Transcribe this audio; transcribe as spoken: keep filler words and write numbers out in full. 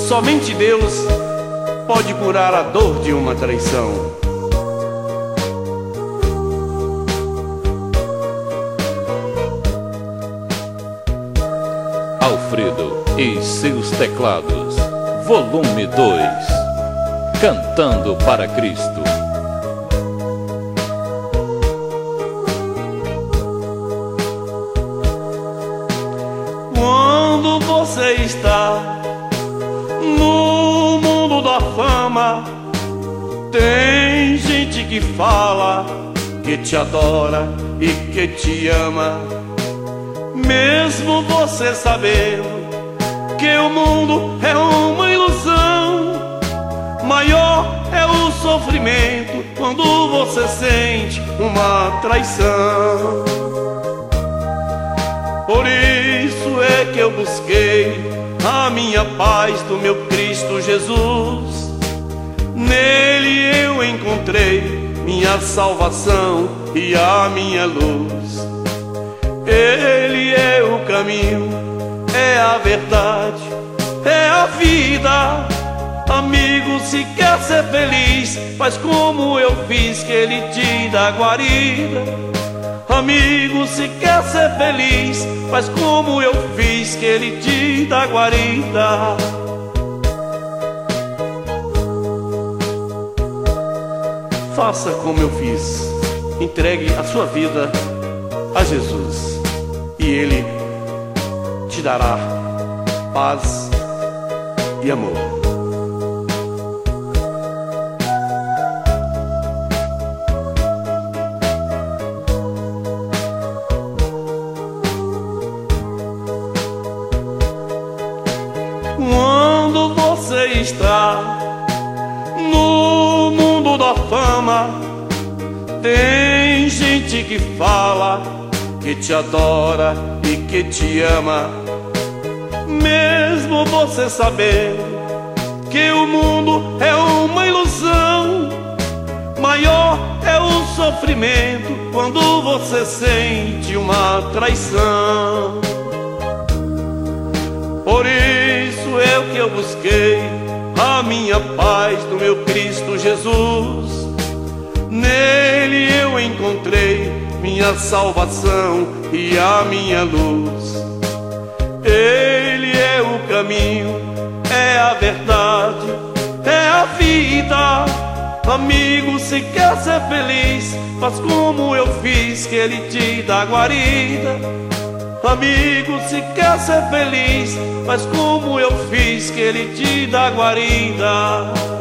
somente Deus pode curar a dor de uma traição. Alfredo e seus teclados, volume dois, Cantando para Cristo. Quando você está no mundo da fama, tem gente que fala, que te adora e que te ama. Mesmo você sabendo que o mundo é uma ilusão, maior é o sofrimento quando você sente uma traição. Por isso é que eu busquei a minha paz do meu Cristo Jesus. Nele eu encontrei minha salvação e a minha luz. Ele é o caminho, é a verdade, é a vida. Amigo, se quer ser feliz, faz como eu fiz, que ele te dá guarida. Amigo, se quer ser feliz, faz como eu fiz, que ele te dá guarida. Faça como eu fiz, entregue a sua vida a Jesus e Ele te dará paz e amor. Quando você está no mundo da fama, tem gente que fala, que te adora e que te ama. Mesmo você sabendo que o mundo é uma ilusão, maior é o sofrimento quando você sente uma traição. Por isso é o que eu busquei, a minha paz do meu Cristo Jesus. Nele eu encontrei minha salvação e a minha luz. Ele é o caminho, é a verdade, é a vida. Amigo, se quer ser feliz, faz como eu fiz, que ele te dá guarida. Amigo, se quer ser feliz, faz como eu fiz, que ele te dá guarida.